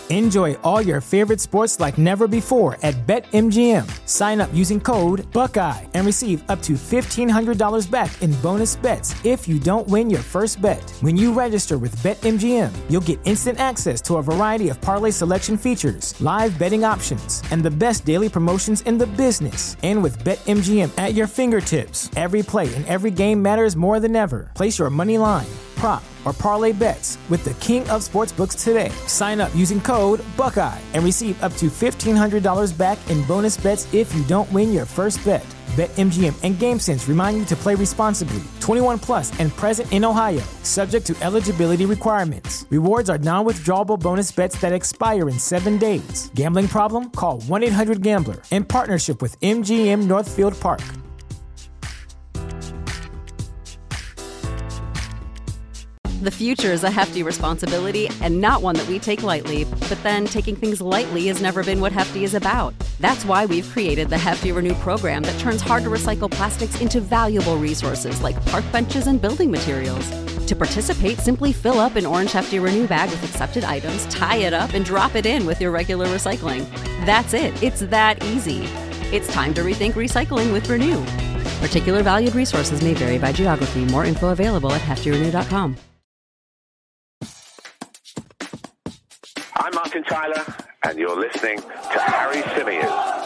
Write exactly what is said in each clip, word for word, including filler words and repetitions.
Enjoy all your favorite sports like never before at BetMGM. Sign up using code Buckeye and receive up to fifteen hundred dollars back in bonus bets if you don't win your first bet. When you register with BetMGM, you'll get instant access to a variety of parlay selection features, live betting options, and the best daily promotions in the business. And with BetMGM at your fingertips, every play and every game matters more than ever. Place your money line, prop, or parlay bets with the king of sportsbooks today. Sign up using code Buckeye and receive up to fifteen hundred dollars back in bonus bets if you don't win your first bet. BetMGM and GameSense remind you to play responsibly. twenty-one plus and present in Ohio, subject to eligibility requirements. Rewards are non-withdrawable bonus bets that expire in seven days. Gambling problem? Call one eight hundred gambler in partnership with M G M Northfield Park. The future is a hefty responsibility and not one that we take lightly. But then taking things lightly has never been what Hefty is about. That's why we've created the Hefty Renew program that turns hard-to-recycle plastics into valuable resources like park benches and building materials. To participate, simply fill up an orange Hefty Renew bag with accepted items, tie it up, and drop it in with your regular recycling. That's it. It's that easy. It's time to rethink recycling with Renew. Particular valued resources may vary by geography. More info available at hefty renew dot com. I'm Martin Tyler, and you're listening to Harry Symeou.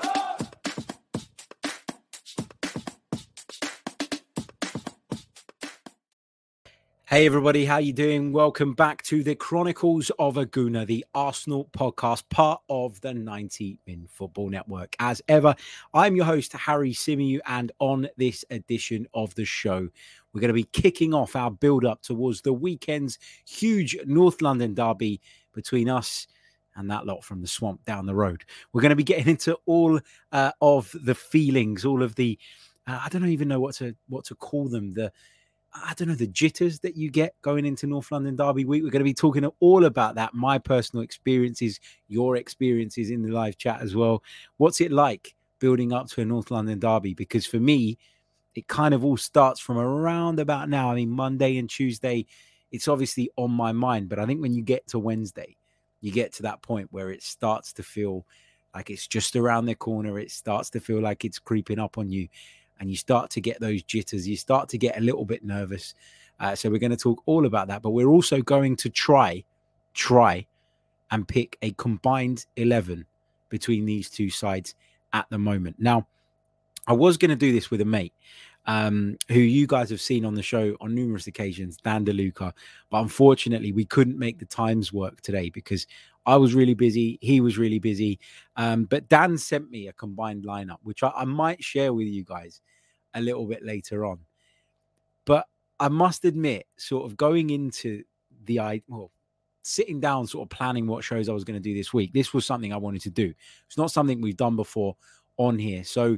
Hey everybody, how you doing? Welcome back to the Chronicles of a Gooner, the Arsenal podcast, part of the ninety min Football Network. As ever, I'm your host, Harry Symeou, and on this edition of the show, we're going to be kicking off our build-up towards the weekend's huge North London derby between us and that lot from the swamp down the road. We're going to be getting into all uh, of the feelings, all of the, uh, I don't even know what to what to call them, the I don't know, the jitters that you get going into North London Derby week. We're going to be talking all about that, my personal experiences, your experiences in the live chat as well. What's it like building up to a North London Derby? Because for me, it kind of all starts from around about now. I mean, Monday and Tuesday, it's obviously on my mind. But I think when you get to Wednesday, you get to that point where it starts to feel like it's just around the corner. It starts to feel like it's creeping up on you. And you start to get those jitters. You start to get a little bit nervous. Uh, so we're going to talk all about that. But we're also going to try, try and pick a combined eleven between these two sides at the moment. Now, I was going to do this with a mate um, who you guys have seen on the show on numerous occasions, Dan DeLuca. But unfortunately, we couldn't make the times work today because I was really busy. He was really busy. Um, but Dan sent me a combined lineup, which I, I might share with you guys a little bit later on. But I must admit, sort of going into the, well, sitting down, sort of planning what shows I was going to do this week, this was something I wanted to do. It's not something we've done before on here. So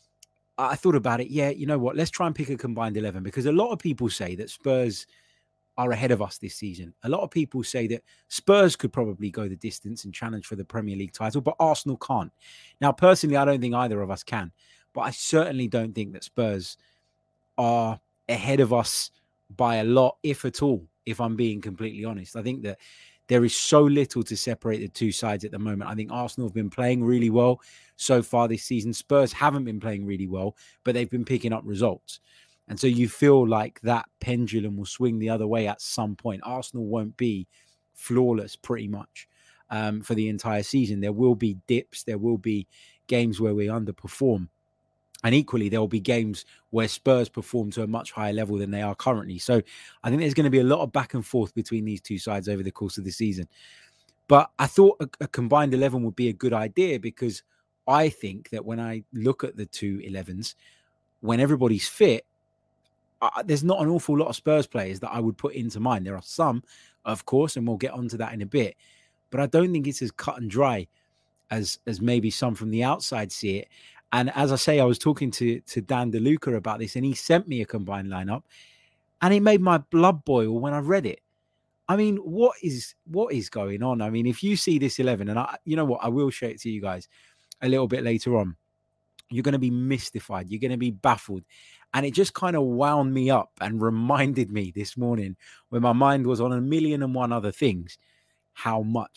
I thought about it. Yeah, you know what? Let's try and pick a combined eleven, because a lot of people say that Spurs are ahead of us this season. A lot of people say that Spurs could probably go the distance and challenge for the Premier League title, but Arsenal can't. Now, personally, I don't think either of us can, but I certainly don't think that Spurs are ahead of us by a lot, if at all, if I'm being completely honest. I think that there is so little to separate the two sides at the moment. I think Arsenal have been playing really well so far this season. Spurs haven't been playing really well, but they've been picking up results. And so you feel like that pendulum will swing the other way at some point. Arsenal won't be flawless pretty much um, for the entire season. There will be dips. There will be games where we underperform. And equally, there will be games where Spurs perform to a much higher level than they are currently. So I think there's going to be a lot of back and forth between these two sides over the course of the season. But I thought a, a combined eleven would be a good idea, because I think that when I look at the two elevens, when everybody's fit, Uh, there's not an awful lot of Spurs players that I would put into mind. There are some, of course, and we'll get onto that in a bit. But I don't think it's as cut and dry as as maybe some from the outside see it. And as I say, I was talking to, to Dan DeLuca about this, and he sent me a combined lineup, and it made my blood boil when I read it. I mean, what is what is going on? I mean, if you see this eleven, and I, you know what, I will show it to you guys a little bit later on, you're going to be mystified. You're going to be baffled. And it just kind of wound me up and reminded me this morning, when my mind was on a million and one other things, how much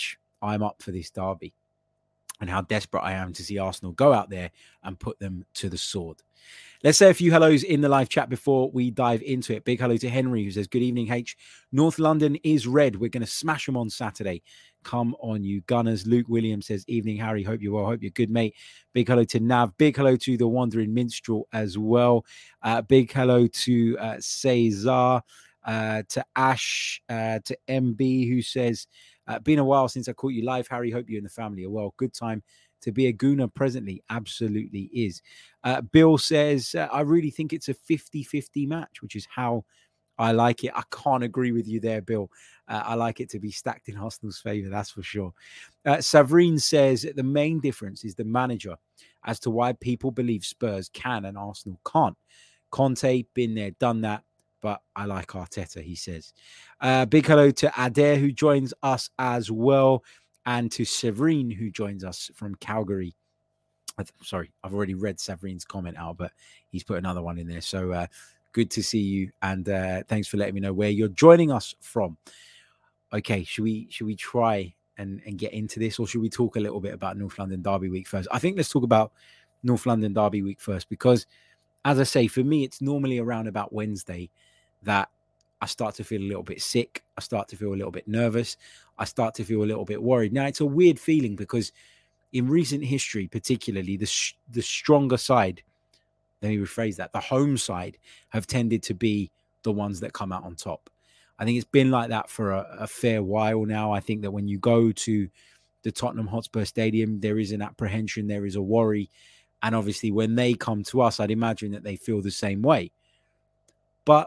I'm up for this derby and how desperate I am to see Arsenal go out there and put them to the sword. Let's say a few hellos in the live chat before we dive into it. Big hello to Henry, who says, good evening, H. North London is red. We're going to smash them on Saturday. Come on, you Gunners. Luke Williams says, evening, Harry. Hope you're well. Hope you're good, mate. Big hello to Nav. Big hello to the Wandering Minstrel as well. Uh, big hello to uh, Cesar, uh, to Ash, uh, to M B, who says, uh, been a while since I caught you live, Harry. Hope you and the family are well. Good time to be a Gooner presently. Absolutely is. Uh, Bill says, uh, I really think it's a fifty-fifty match, which is how I like it. I can't agree with you there, Bill. Uh, I like it to be stacked in Arsenal's favour, that's for sure. Uh, Savrine says the main difference is the manager as to why people believe Spurs can and Arsenal can't. Conte, been there, done that, but I like Arteta, he says. Uh, big hello to Adair, who joins us as well, and to Savrine, who joins us from Calgary. Sorry, I've already read Savrine's comment out, but he's put another one in there. So uh, good to see you, and uh, thanks for letting me know where you're joining us from. Okay, should we should we try and, and get into this, or should we talk a little bit about North London Derby week first? I think let's talk about North London Derby week first, because, as I say, for me, it's normally around about Wednesday that I start to feel a little bit sick. I start to feel a little bit nervous. I start to feel a little bit worried. Now, it's a weird feeling because in recent history, particularly the sh- the stronger side, let me rephrase that, the home side have tended to be the ones that come out on top. I think it's been like that for a, a fair while now. I think that when you go to the Tottenham Hotspur Stadium, there is an apprehension, there is a worry. And obviously when they come to us, I'd imagine that they feel the same way. But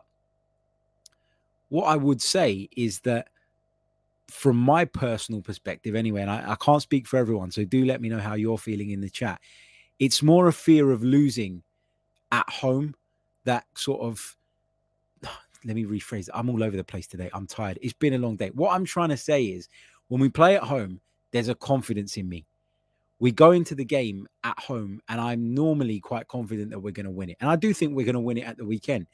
what I would say is that from my personal perspective anyway, and I, I can't speak for everyone, so do let me know how you're feeling in the chat. It's more a fear of losing at home that sort of, let me rephrase it. I'm all over the place today. I'm tired. It's been a long day. What I'm trying to say is when we play at home, there's a confidence in me. We go into the game at home and I'm normally quite confident that we're going to win it. And I do think we're going to win it at the weekend.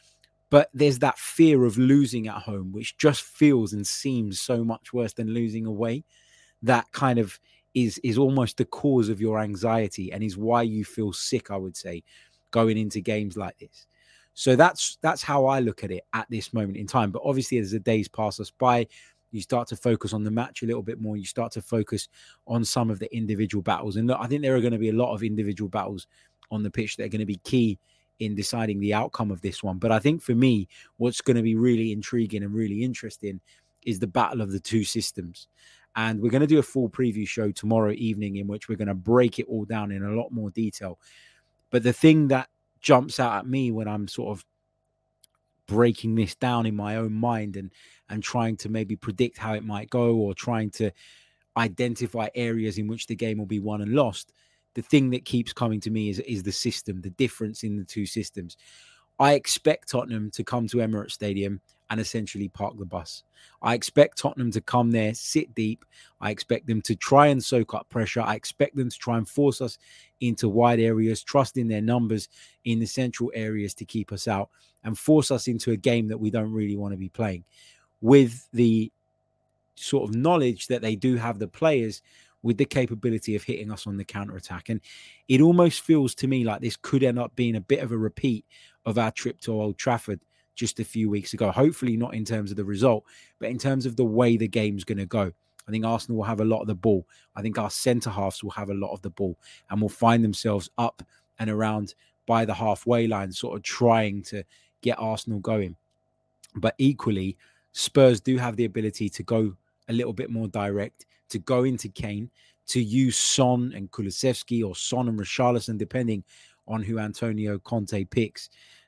But there's that fear of losing at home, which just feels and seems so much worse than losing away. That kind of is, is almost the cause of your anxiety and is why you feel sick, I would say, going into games like this. So that's that's how I look at it at this moment in time. But obviously, as the days pass us by, you start to focus on the match a little bit more. You start to focus on some of the individual battles. And look, I think there are going to be a lot of individual battles on the pitch that are going to be key in deciding the outcome of this one. But I think for me, what's going to be really intriguing and really interesting is the battle of the two systems. And we're going to do a full preview show tomorrow evening in which we're going to break it all down in a lot more detail. But the thing that jumps out at me when I'm sort of breaking this down in my own mind and, and trying to maybe predict how it might go or trying to identify areas in which the game will be won and lost, the thing that keeps coming to me is, is the system, the difference in the two systems. I expect Tottenham to come to Emirates Stadium and essentially park the bus. I expect Tottenham to come there, sit deep. I expect them to try and soak up pressure. I expect them to try and force us into wide areas, trust in their numbers in the central areas to keep us out and force us into a game that we don't really want to be playing, with the sort of knowledge that they do have the players with the capability of hitting us on the counter-attack. And it almost feels to me like this could end up being a bit of a repeat of our trip to Old Trafford just a few weeks ago. Hopefully not in terms of the result, but in terms of the way the game's going to go. I think Arsenal will have a lot of the ball. I think our centre-halves will have a lot of the ball and will find themselves up and around by the halfway line, sort of trying to get Arsenal going. But equally, Spurs do have the ability to go a little bit more direct, to go into Kane, to use Son and Kulusevski or Son and Richarlison, depending on who Antonio Conte picks,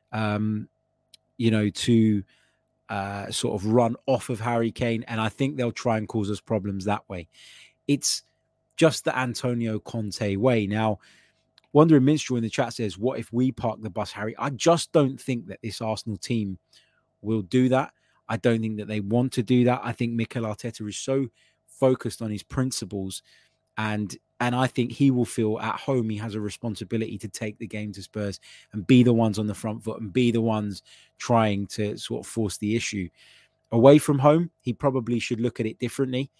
um, you know, to uh, sort of run off of Harry Kane. And I think they'll try and cause us problems that way. It's just the Antonio Conte way. Now, Wandering Minstrel in the chat says, what if we park the bus, Harry? I just don't think that this Arsenal team will do that. I don't think that they want to do that. I think Mikel Arteta is so focused on his principles, and and I think he will feel at home he has a responsibility to take the game to Spurs and be the ones on the front foot and be the ones trying to sort of force the issue. Away from home, he probably should look at it differently,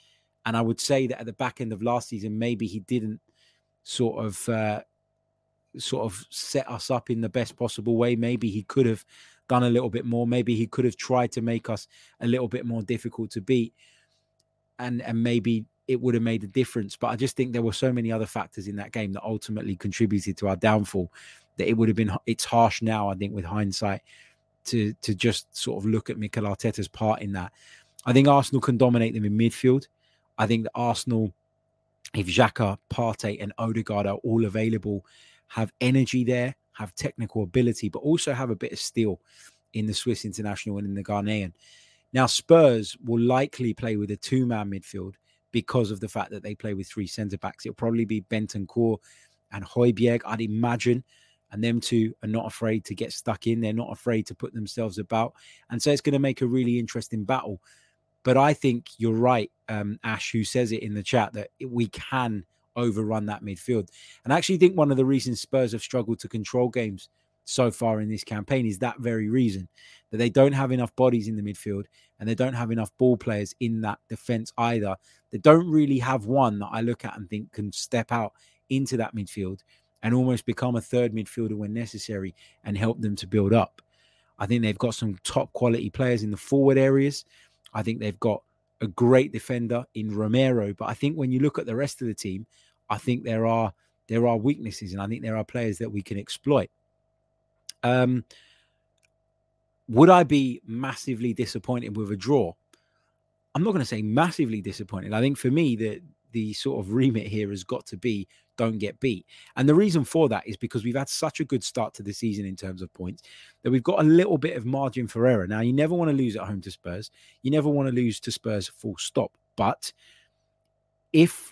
And I would say that at the back end of last season, maybe he didn't sort of uh, sort of set us up in the best possible way. Maybe he could have done a little bit more. Maybe he could have tried to make us a little bit more difficult to beat. And, and maybe it would have made a difference. But I just think there were so many other factors in that game that ultimately contributed to our downfall that it would have been, it's harsh now, I think, with hindsight, to, to just sort of look at Mikel Arteta's part in that. I think Arsenal can dominate them in midfield. I think that Arsenal, if Xhaka, Partey and Odegaard are all available, have energy there, have technical ability, but also have a bit of steel in the Swiss international and in the Ghanaian. Now, Spurs will likely play with a two-man midfield because of the fact that they play with three centre-backs. It'll probably be Bentancur and Højbjerg, I'd imagine. And them two are not afraid to get stuck in. They're not afraid to put themselves about. And so it's going to make a really interesting battle. But I think you're right, um, Ash, who says it in the chat, that we can overrun that midfield. And I actually think one of the reasons Spurs have struggled to control games so far in this campaign is that very reason, that they don't have enough bodies in the midfield and they don't have enough ball players in that defence either. They don't really have one that I look at and think can step out into that midfield and almost become a third midfielder when necessary and help them to build up. I think they've got some top quality players in the forward areas. I think they've got a great defender in Romero. But I think when you look at the rest of the team, I think there are there are weaknesses, and I think there are players that we can exploit. Um, would I be massively disappointed with a draw? I'm not going to say massively disappointed. I think for me, the, the sort of remit here has got to be don't get beat. And the reason for that is because we've had such a good start to the season in terms of points that we've got a little bit of margin for error. Now, you never want to lose at home to Spurs. You never want to lose to Spurs full stop. But if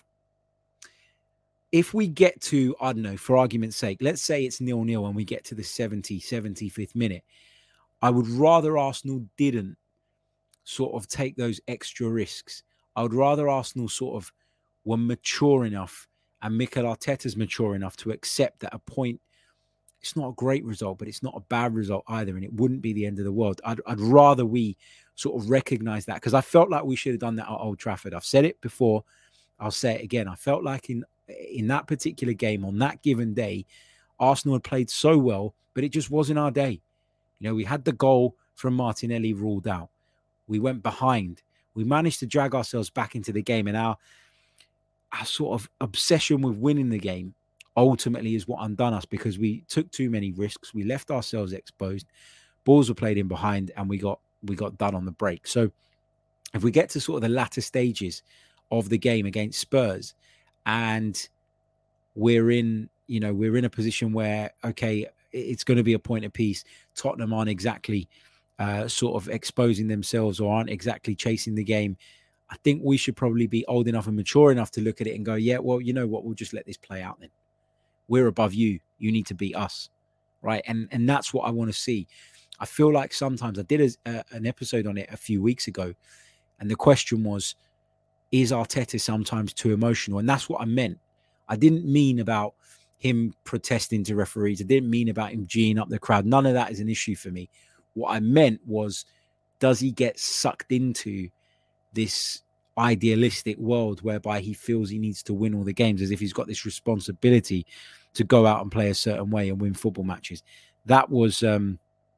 if we get to, I don't know, for argument's sake, let's say it's nil-nil and we get to the seventy, seventy-fifth minute, I would rather Arsenal didn't sort of take those extra risks. I would rather Arsenal sort of were mature enough and Mikel Arteta's mature enough to accept that a point, it's not a great result, but it's not a bad result either, and it wouldn't be the end of the world. I'd, I'd rather we sort of recognise that, because I felt like we should have done that at Old Trafford. I've said it before. I'll say it again. I felt like in in that particular game, on that given day, Arsenal had played so well, but it just wasn't our day. You know, we had the goal from Martinelli ruled out. We went behind. We managed to drag ourselves back into the game, and our our sort of obsession with winning the game ultimately is what undone us, because we took too many risks. We left ourselves exposed. Balls were played in behind, and we got we got done on the break. So if we get to sort of the latter stages of the game against Spurs, and we're in, you know, we're in a position where, okay, it's going to be a point apiece. Tottenham aren't exactly uh, sort of exposing themselves or aren't exactly chasing the game. I think we should probably be old enough and mature enough to look at it and go, yeah, well, you know what? We'll just let this play out then. We're above you. You need to beat us, right? And and that's what I want to see. I feel like sometimes I did a, a, an episode on it a few weeks ago, and the question was, is Arteta sometimes too emotional? And that's what I meant. I didn't mean about him protesting to referees. I didn't mean about him geeing up the crowd. None of that is an issue for me. What I meant was, does he get sucked into this idealistic world whereby he feels he needs to win all the games, as if he's got this responsibility to go out and play a certain way and win football matches? That was, um,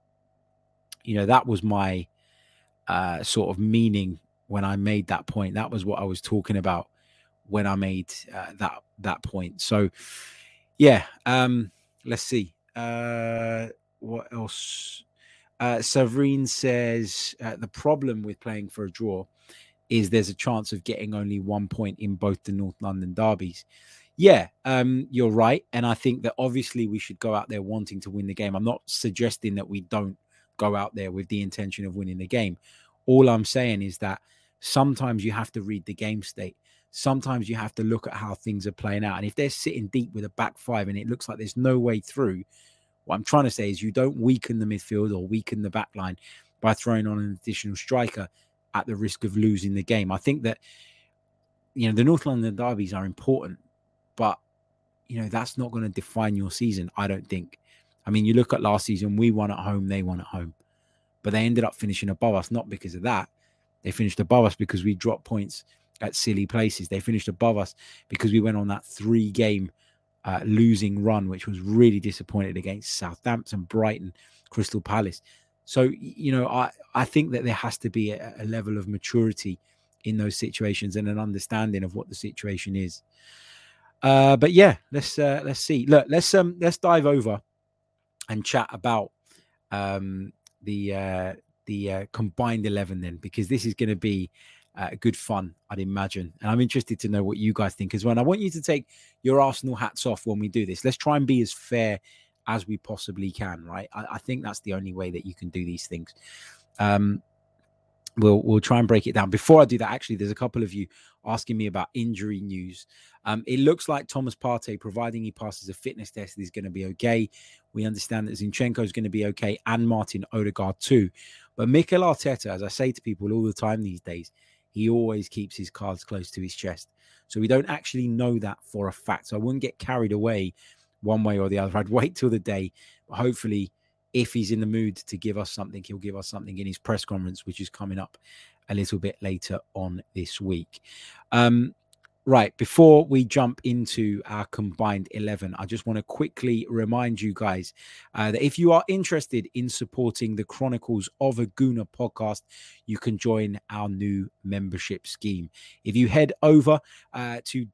you know, that was my uh, sort of meaning when I made that point. That was what I was talking about when I made uh, that that point. So, yeah, um, let's see. Uh, what else? Uh, Savrine says uh, the problem with playing for a draw is there's a chance of getting only one point in both the North London derbies. Yeah, um, you're right. And I think that obviously we should go out there wanting to win the game. I'm not suggesting that we don't go out there with the intention of winning the game. All I'm saying is that sometimes you have to read the game state. Sometimes you have to look at how things are playing out. And if they're sitting deep with a back five and it looks like there's no way through, what I'm trying to say is you don't weaken the midfield or weaken the back line by throwing on an additional striker at the risk of losing the game. I think that, you know, the North London derbies are important, but, you know, that's not going to define your season, I don't think. I mean, you look at last season, we won at home, they won at home. But they ended up finishing above us, not because of that. They finished above us because we dropped points at silly places. They finished above us because we went on that three-game uh, losing run, which was really disappointed against Southampton, Brighton, Crystal Palace. So, you know, I, I think that there has to be a, a level of maturity in those situations and an understanding of what the situation is. Uh, but yeah, let's uh, let's see. Look, let's um let's dive over and chat about um the uh, the uh, combined eleven then, because this is going to be uh, good fun, I'd imagine. And I'm interested to know what you guys think as well. And I want you to take your Arsenal hats off when we do this. Let's try and be as fair as we possibly can, right? I, I think that's the only way that you can do these things. Um, we'll we'll try and break it down. Before I do that, actually, there's a couple of you asking me about injury news. Um, it looks like Thomas Partey, providing he passes a fitness test, is going to be okay. We understand that Zinchenko is going to be okay, and Martin Odegaard too. But Mikel Arteta, as I say to people all the time these days, he always keeps his cards close to his chest. So we don't actually know that for a fact. So I wouldn't get carried away one way or the other. I'd wait till the day. But hopefully, if he's in the mood to give us something, he'll give us something in his press conference, which is coming up a little bit later on this week. Um, right, before we jump into our combined eleven, I just want to quickly remind you guys uh, that if you are interested in supporting the Chronicles of a Gooner podcast, you can join our new membership scheme. If you head over uh, to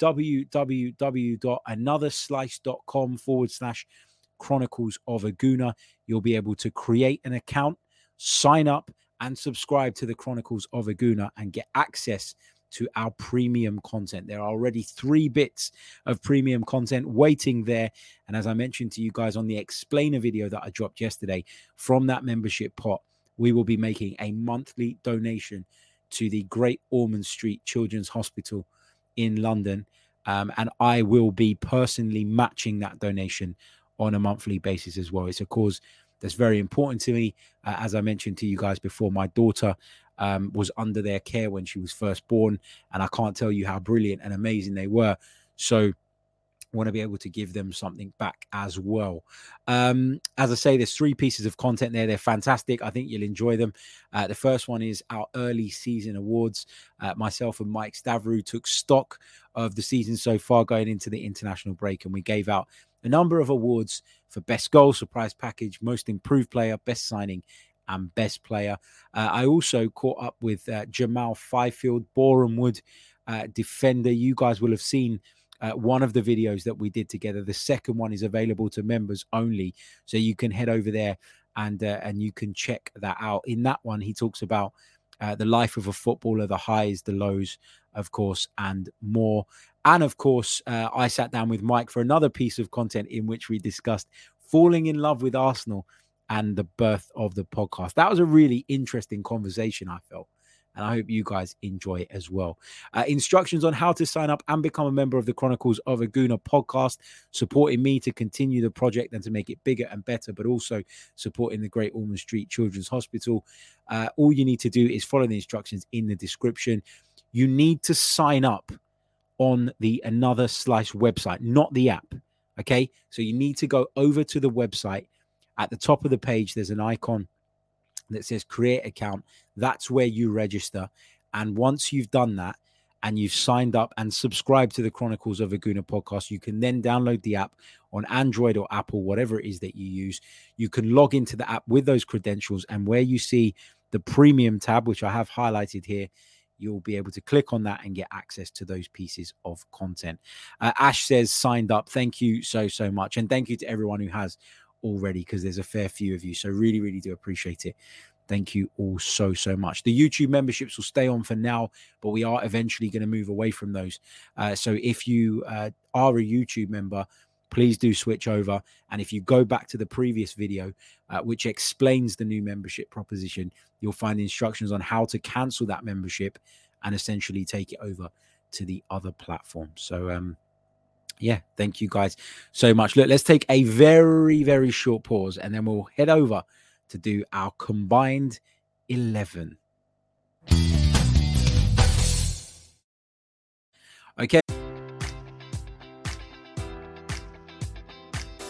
www.anotherslice.com forward slash Chronicles of a Gooner, you'll be able to create an account, sign up, and subscribe to the Chronicles of a Gooner and get access to our premium content. There are already three bits of premium content waiting there. And as I mentioned to you guys on the explainer video that I dropped yesterday, from that membership pot, we will be making a monthly donation to the Great Ormond Street Children's Hospital in London. Um, and I will be personally matching that donation on a monthly basis as well. It's a cause that's very important to me. Uh, as I mentioned to you guys before, my daughter um, was under their care when she was first born, and I can't tell you how brilliant and amazing they were. So I want to be able to give them something back as well. Um, as I say, there's three pieces of content there. They're fantastic. I think you'll enjoy them. Uh, the first one is our early season awards. Uh, myself and Mike Stavrou took stock of the season so far going into the international break, and we gave out a number of awards for best goal, surprise package, most improved player, best signing, and best player. Uh, I also caught up with uh, Jamal Fifield, Boreham Wood uh, defender. You guys will have seen uh, one of the videos that we did together. The second one is available to members only, so you can head over there and uh, and you can check that out. In that one, he talks about uh, the life of a footballer, the highs, the lows, of course, and more. And of course, uh, I sat down with Mike for another piece of content in which we discussed falling in love with Arsenal and the birth of the podcast. That was a really interesting conversation, I felt, and I hope you guys enjoy it as well. Uh, instructions on how to sign up and become a member of the Chronicles of a Gooner podcast, supporting me to continue the project and to make it bigger and better, but also supporting the Great Ormond Street Children's Hospital. Uh, all you need to do is follow the instructions in the description. You need to sign up on the Another Slice website, not the app. Okay, so you need to go over to the website. At the top of the page, there's an icon that says create account. That's where you register. And once you've done that and you've signed up and subscribed to the Chronicles of a Gooner podcast, you can then download the app on Android or Apple, whatever it is that you use. You can log into the app with those credentials, and where you see the premium tab, which I have highlighted here, you'll be able to click on that and get access to those pieces of content. Uh, Ash says, signed up. Thank you so, so much. And thank you to everyone who has already, because there's a fair few of you. So really, really do appreciate it. Thank you all so, so much. The YouTube memberships will stay on for now, but we are eventually going to move away from those. Uh, so if you uh, are a YouTube member, please do switch over. And if you go back to the previous video, uh, which explains the new membership proposition, you'll find instructions on how to cancel that membership and essentially take it over to the other platform. So, um, yeah, thank you guys so much. Look, let's take a very, very short pause, and then we'll head over to do our combined eleven.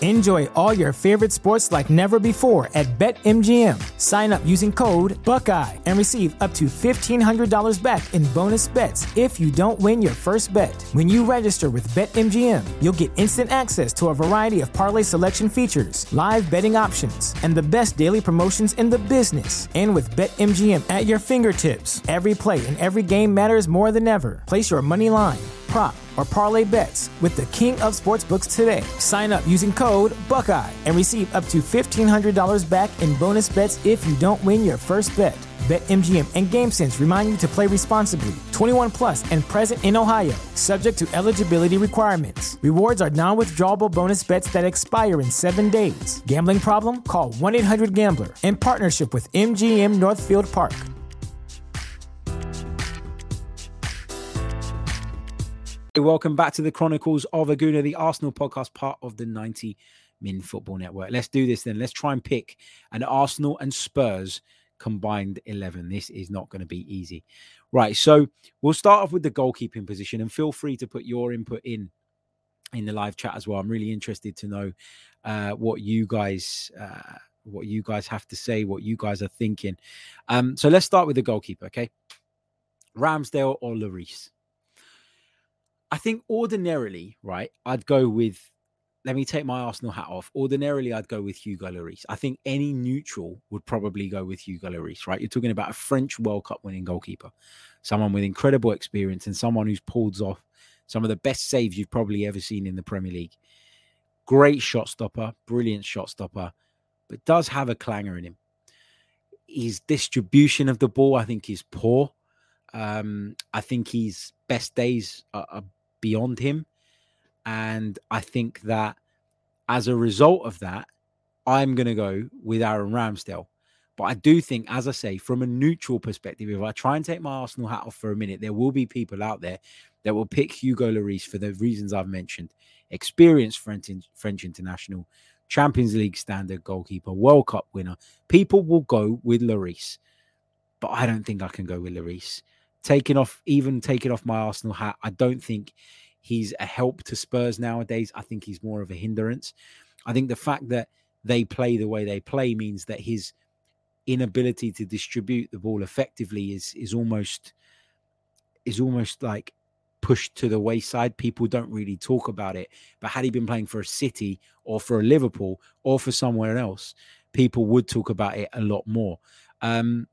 Enjoy all your favorite sports like never before at BetMGM. Sign up using code Buckeye and receive up to fifteen hundred dollars back in bonus bets if you don't win your first bet. When you register with BetMGM, you'll get instant access to a variety of parlay selection features, live betting options, and the best daily promotions in the business. And with BetMGM at your fingertips, every play and every game matters more than ever. Place your money line, prop, or parlay bets with the king of sportsbooks today. Sign up using code Buckeye and receive up to fifteen hundred dollars back in bonus bets if you don't win your first bet. BetMGM and GameSense remind you to play responsibly. twenty-one plus and present in Ohio, subject to eligibility requirements. Rewards are non-withdrawable bonus bets that expire in seven days. Gambling problem? Call one eight hundred gambler. In partnership with M G M Northfield Park. Welcome back to the Chronicles of a Gooner, the Arsenal podcast, part of the ninety Min Football Network. Let's do this then. Let's try and pick an Arsenal and Spurs combined eleven. This is not going to be easy. Right, so we'll start off with the goalkeeping position, and feel free to put your input in in the live chat as well. I'm really interested to know uh, what you guys uh, what you guys have to say, what you guys are thinking. Um, so let's start with the goalkeeper, okay? Ramsdale or Lloris? I think ordinarily, right, I'd go with, let me take my Arsenal hat off. Ordinarily, I'd go with Hugo Lloris. I think any neutral would probably go with Hugo Lloris, right? You're talking about a French World Cup winning goalkeeper, someone with incredible experience and someone who's pulled off some of the best saves you've probably ever seen in the Premier League. Great shot stopper, brilliant shot stopper, but does have a clanger in him. His distribution of the ball, I think, is poor. Um, I think his best days are, are beyond him. And I think that as a result of that, I'm going to go with Aaron Ramsdale. But I do think, as I say, from a neutral perspective, if I try and take my Arsenal hat off for a minute, there will be people out there that will pick Hugo Lloris for the reasons I've mentioned. Experienced French, French international, Champions League standard goalkeeper, World Cup winner. People will go with Lloris. But I don't think I can go with Lloris. Taking off, even taking off my Arsenal hat, I don't think he's a help to Spurs nowadays. I think he's more of a hindrance. I think the fact that they play the way they play means that his inability to distribute the ball effectively is is almost is almost like pushed to the wayside. People don't really talk about it. But had he been playing for a City or for a Liverpool or for somewhere else, people would talk about it a lot more. Um,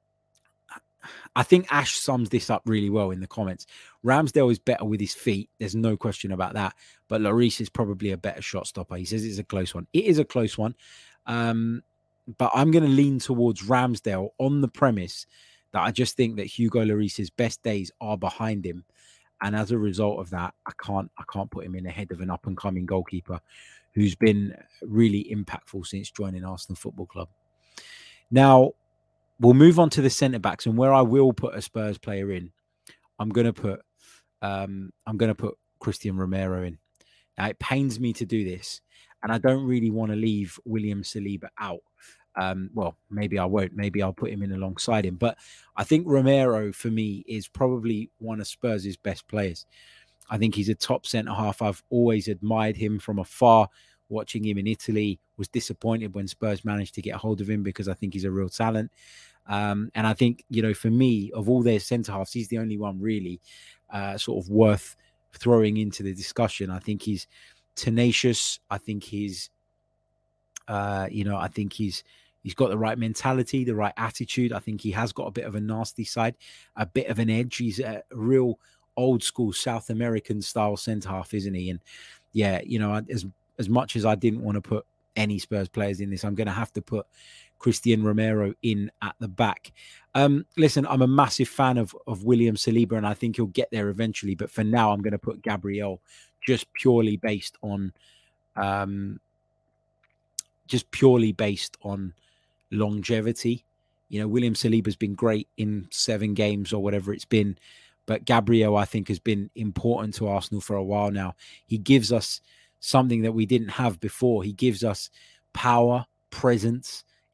I think Ash sums this up really well in the comments. Ramsdale is better with his feet. There's no question about that. But Lloris is probably a better shot stopper. He says it's a close one. It is a close one. Um, but I'm going to lean towards Ramsdale on the premise that I just think that Hugo Lloris's best days are behind him. And as a result of that, I can't I can't put him in ahead of an up-and-coming goalkeeper who's been really impactful since joining Arsenal Football Club. Now, we'll move on to the centre-backs, and where I will put a Spurs player in, I'm going to put um, I'm going to put Christian Romero in. Now, it pains me to do this, and I don't really want to leave William Saliba out. Um, well, maybe I won't. Maybe I'll put him in alongside him. But I think Romero, for me, is probably one of Spurs' best players. I think he's a top centre-half. I've always admired him from afar, watching him in Italy. Was disappointed when Spurs managed to get a hold of him because I think he's a real talent. Um, and I think, you know, for me, of all their centre-halves, he's the only one really uh, sort of worth throwing into the discussion. I think he's tenacious. I think he's, uh, you know, I think he's he's got the right mentality, the right attitude. I think he has got a bit of a nasty side, a bit of an edge. He's a real old school South American style centre-half, isn't he? And yeah, you know, as as much as I didn't want to put any Spurs players in this, I'm going to have to put Christian Romero in at the back. Um, listen, I'm a massive fan of, of William Saliba, and I think he'll get there eventually. But for now, I'm going to put Gabriel just purely based on, um, just purely based on longevity. You know, William Saliba's been great in seven games or whatever it's been, but Gabriel, I think, has been important to Arsenal for a while now. He gives us something that we didn't have before. He gives us power, presence,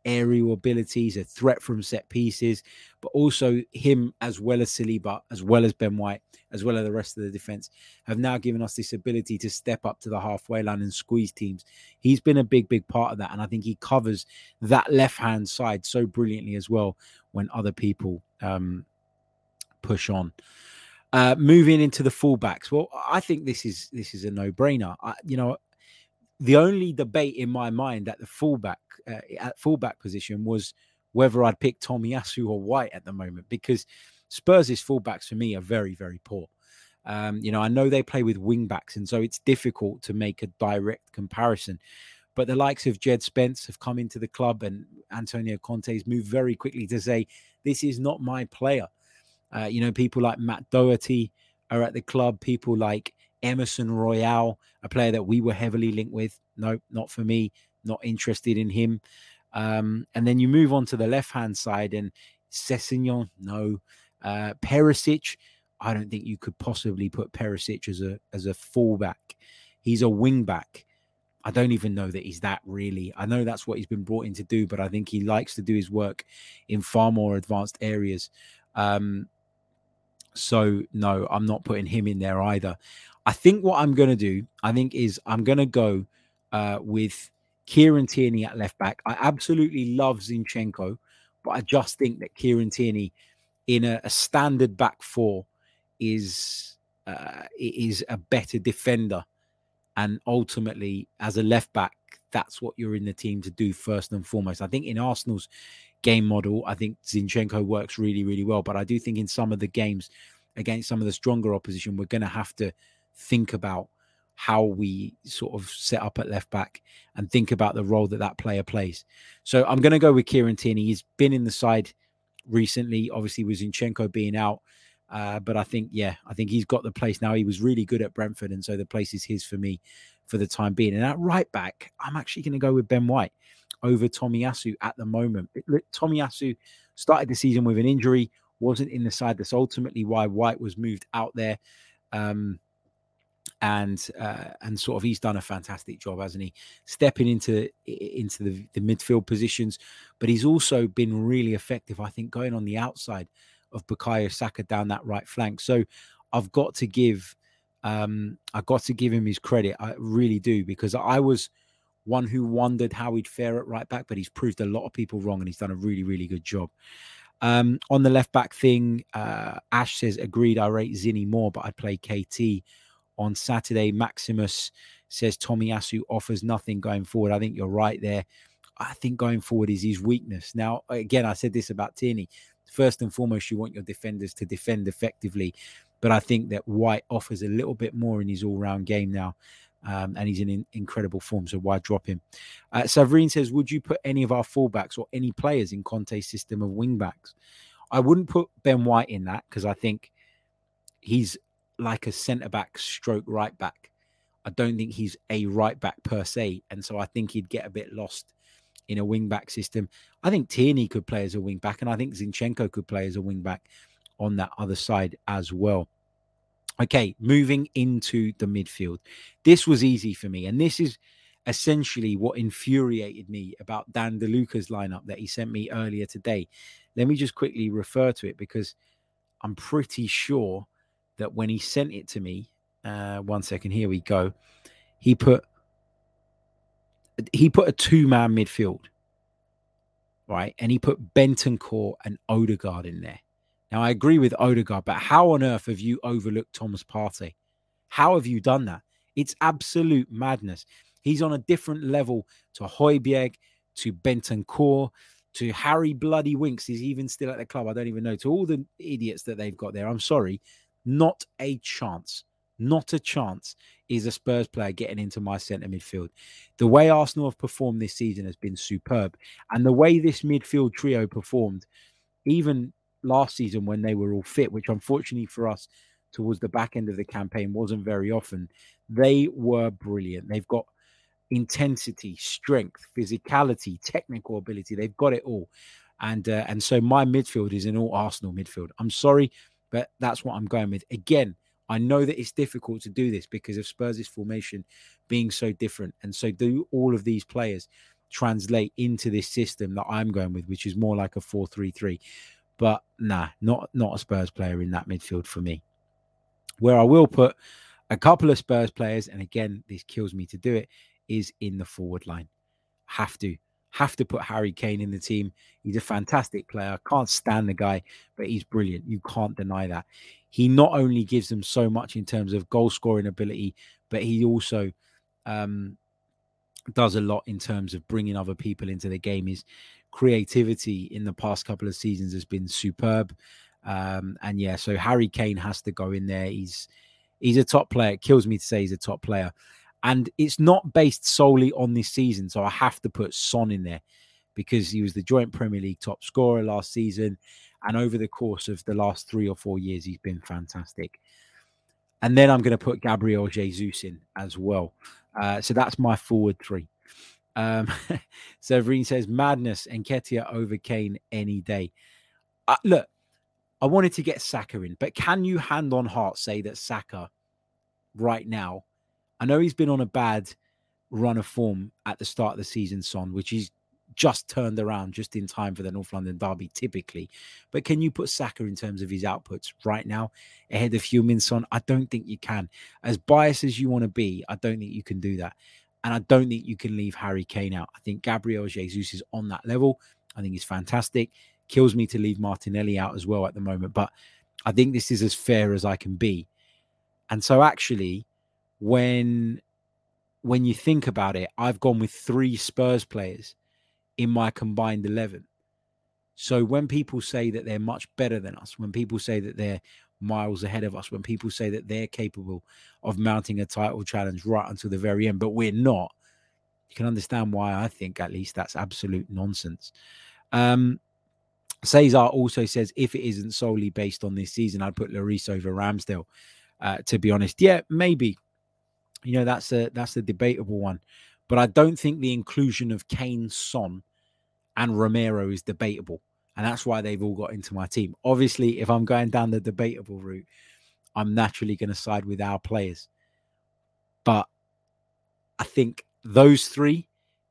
aerial abilities, a threat from set pieces, but also him as well as Saliba, as well as Ben White, as well as the rest of the defense, have now given us this ability to step up to the halfway line and squeeze teams. He's been a big, big part of that. And I think he covers that left-hand side so brilliantly as well when other people um, push on. Uh, moving into the fullbacks. Well, I think this is this is a no-brainer. I, you know, the only debate in my mind at the fullback uh, at fullback position was whether I'd pick Tomiyasu or White at the moment, because Spurs' fullbacks for me are very, very poor. Um, you know, I know they play with wing backs, and so it's difficult to make a direct comparison. But the likes of Jed Spence have come into the club, and Antonio Conte's moved very quickly to say, this is not my player. Uh, you know, people like Matt Doherty are at the club. People like Emerson Royale, a player that we were heavily linked with. No, not for me. Not interested in him. Um, and then you move on to the left-hand side, and Sessegnon, no. Uh, Perisic, I don't think you could possibly put Perisic as a as a fullback. He's a wing-back. I don't even know that he's that really. I know that's what he's been brought in to do, but I think he likes to do his work in far more advanced areas. Um, so, no, I'm not putting him in there either. I think what I'm going to do, I think, is I'm going to go uh, with Kieran Tierney at left back. I absolutely love Zinchenko, but I just think that Kieran Tierney in a, a standard back four is uh, is a better defender. And ultimately, as a left back, that's what you're in the team to do first and foremost. I think in Arsenal's game model, I think Zinchenko works really, really well. But I do think in some of the games against some of the stronger opposition, we're going to have to think about how we sort of set up at left back and think about the role that that player plays. So I'm going to go with Kieran Tierney. He's been in the side recently, obviously with Zinchenko being out. Uh, but I think, yeah, I think he's got the place now. He was really good at Brentford, and so the place is his for me for the time being. And at right back, I'm actually going to go with Ben White over Tomiyasu at the moment. Tomiyasu started the season with an injury, wasn't in the side. That's ultimately why White was moved out there. Um, and uh, and sort of he's done a fantastic job, hasn't he? Stepping into into the, the midfield positions, but he's also been really effective, I think, going on the outside of Bukayo Saka down that right flank. So I've got to give um, I've got to give him his credit. I really do, because I was one who wondered how he'd fare at right back, but he's proved a lot of people wrong, and he's done a really, really good job. Um, on the left back thing, uh, Ash says, agreed, I rate Zinny more, but I'd play K T on Saturday. Maximus says Tomiyasu offers nothing going forward. I think you're right there. I think going forward is his weakness. Now, again, I said this about Tierney. First and foremost, you want your defenders to defend effectively. But I think that White offers a little bit more in his all-round game now. Um, and he's in, in incredible form, so why drop him? Uh, Savreen says, would you put any of our fullbacks or any players in Conte's system of wingbacks? I wouldn't put Ben White in that, because I think he's like a centre-back stroke right-back. I don't think he's a right-back per se, and so I think he'd get a bit lost in a wing-back system. I think Tierney could play as a wing-back, and I think Zinchenko could play as a wing-back on that other side as well. Okay, moving into the midfield. This was easy for me, and this is essentially what infuriated me about Dan DeLuca's lineup that he sent me earlier today. Let me just quickly refer to it, because I'm pretty sure that when he sent it to me, uh, one second, here we go. He put he put a two-man midfield, right? And he put Bentancur and Odegaard in there. Now, I agree with Odegaard, but how on earth have you overlooked Thomas Partey? How have you done that? It's absolute madness. He's on a different level to Højbjerg, to Bentancur, to Harry Bloody Winks. He's even still at the club. I don't even know. To all the idiots that they've got there. I'm sorry. Not a chance. Not a chance is a Spurs player getting into my centre midfield. The way Arsenal have performed this season has been superb. And the way this midfield trio performed, even last season when they were all fit, which unfortunately for us towards the back end of the campaign wasn't very often, they were brilliant. They've got intensity, strength, physicality, technical ability. They've got it all. And, uh, and so my midfield is an all Arsenal midfield. I'm sorry, but that's what I'm going with. Again, I know that it's difficult to do this because of Spurs' formation being so different. And so do all of these players translate into this system that I'm going with, which is more like a four three three. But nah, not, not a Spurs player in that midfield for me. Where I will put a couple of Spurs players, and again, this kills me to do it, is in the forward line. Have to. Have to put Harry Kane in the team. He's a fantastic player. Can't stand the guy, but he's brilliant. You can't deny that. He not only gives them so much in terms of goal scoring ability, but he also um, does a lot in terms of bringing other people into the game. His creativity in the past couple of seasons has been superb. Um, and yeah, so Harry Kane has to go in there. He's he's a top player. It kills me to say he's a top player. And it's not based solely on this season. So I have to put Son in there because he was the joint Premier League top scorer last season. And over the course of the last three or four years, he's been fantastic. And then I'm going to put Gabriel Jesus in as well. Uh, so that's my forward three. Um, Severine says, madness, Nketiah over Kane any day. Uh, look, I wanted to get Saka in, but can you hand on heart say that Saka right now, I know he's been on a bad run of form at the start of the season, Son, which he's just turned around just in time for the North London derby, typically. But can you put Saka in terms of his outputs right now ahead of Heung-min Son? I don't think you can. As biased as you want to be, I don't think you can do that. And I don't think you can leave Harry Kane out. I think Gabriel Jesus is on that level. I think he's fantastic. Kills me to leave Martinelli out as well at the moment. But I think this is as fair as I can be. And so actually, when, when you think about it, I've gone with three Spurs players in my combined eleven. So when people say that they're much better than us, when people say that they're miles ahead of us, when people say that they're capable of mounting a title challenge right until the very end, but we're not, you can understand why I think at least that's absolute nonsense. Um, Cesar also says, if it isn't solely based on this season, I'd put Lloris over Ramsdale. Uh, to be honest, yeah, maybe. You know, that's a that's a debatable one. But I don't think the inclusion of Kane, Son, and Romero is debatable. And that's why they've all got into my team. Obviously, if I'm going down the debatable route, I'm naturally going to side with our players. But I think those three,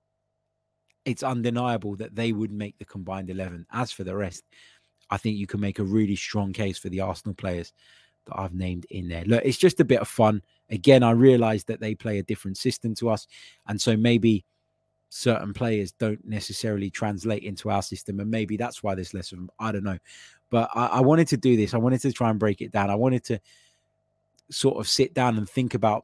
it's undeniable that they would make the combined eleven. As for the rest, I think you can make a really strong case for the Arsenal players that I've named in there. Look, it's just a bit of fun. Again, I realize that they play a different system to us. And so maybe certain players don't necessarily translate into our system. And maybe that's why there's less of them. I don't know. But I, I wanted to do this. I wanted to try and break it down. I wanted to sort of sit down and think about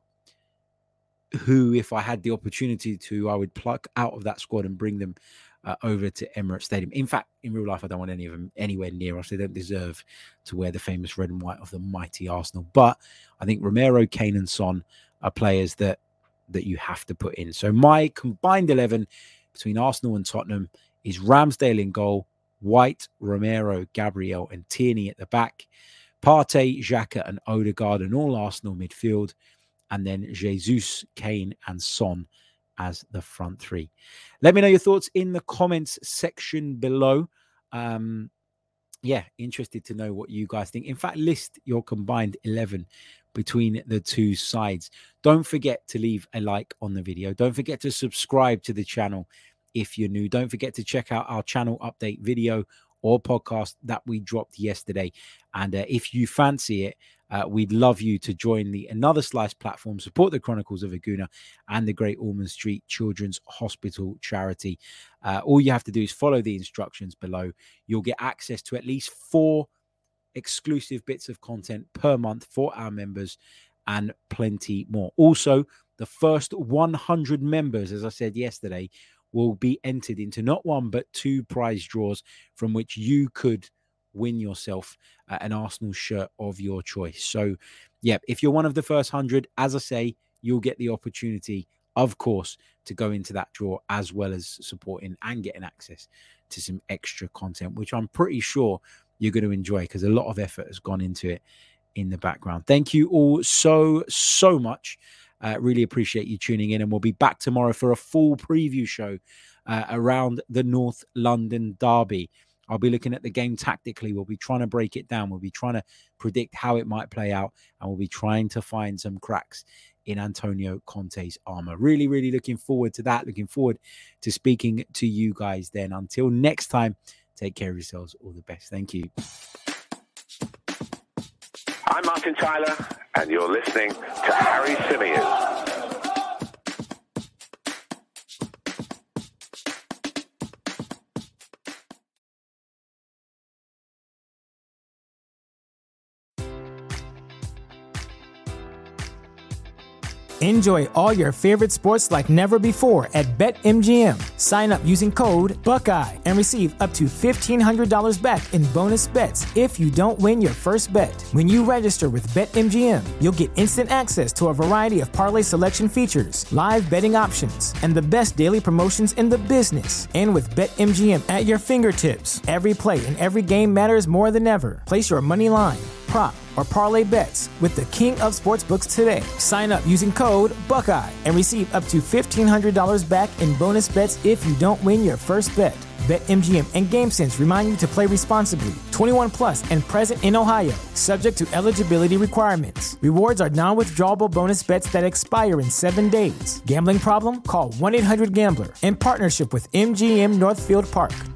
who, if I had the opportunity to, I would pluck out of that squad and bring them uh, over to Emirates Stadium. In fact, in real life, I don't want any of them anywhere near us. They don't deserve to wear the famous red and white of the mighty Arsenal. But I think Romero, Kane and Son are players that that you have to put in. So my combined eleven between Arsenal and Tottenham is Ramsdale in goal, White, Romero, Gabriel and Tierney at the back, Partey, Xhaka and Odegaard and all Arsenal midfield, and then Jesus, Kane and Son as the front three. Let me know your thoughts in the comments section below. Um, yeah, interested to know what you guys think. In fact, list your combined eleven between the two sides. Don't forget to leave a like on the video. Don't forget to subscribe to the channel if you're new. Don't forget to check out our channel update video or podcast that we dropped yesterday. And uh, if you fancy it, uh, we'd love you to join the Another Slice platform, support the Chronicles of a Gooner and the Great Ormond Street Children's Hospital charity. Uh, all you have to do is follow the instructions below. You'll get access to at least four exclusive bits of content per month for our members and plenty more. Also, the first one hundred members, as I said yesterday, will be entered into not one but two prize draws from which you could win yourself uh, an Arsenal shirt of your choice. So yeah, if you're one of the first one hundred, as I say, you'll get the opportunity, of course, to go into that draw as well as supporting and getting access to some extra content, which I'm pretty sure you're going to enjoy because a lot of effort has gone into it in the background. Thank you all so, so much. Uh, really appreciate you tuning in, and we'll be back tomorrow for a full preview show uh, around the North London derby. I'll be looking at the game tactically. We'll be trying to break it down. We'll be trying to predict how it might play out, and we'll be trying to find some cracks in Antonio Conte's armor. Really, really looking forward to that. Looking forward to speaking to you guys then. Until next time, take care of yourselves. All the best. Thank you. I'm Martin Tyler, and you're listening to Harry Symeou. Enjoy all your favorite sports like never before at BetMGM. Sign up using code Buckeye and receive up to fifteen hundred dollars back in bonus bets if you don't win your first bet. When you register with BetMGM, you'll get instant access to a variety of parlay selection features, live betting options, and the best daily promotions in the business. And with BetMGM at your fingertips, every play and every game matters more than ever. Place your money line, prop, or parlay bets with the king of sportsbooks today. Sign up using code Buckeye and receive up to fifteen hundred dollars back in bonus bets if you don't win your first bet. BetMGM and GameSense remind you to play responsibly. twenty-one plus and present in Ohio, subject to eligibility requirements. Rewards are non-withdrawable bonus bets that expire in seven days. Gambling problem? Call one eight hundred gambler in partnership with M G M Northfield Park.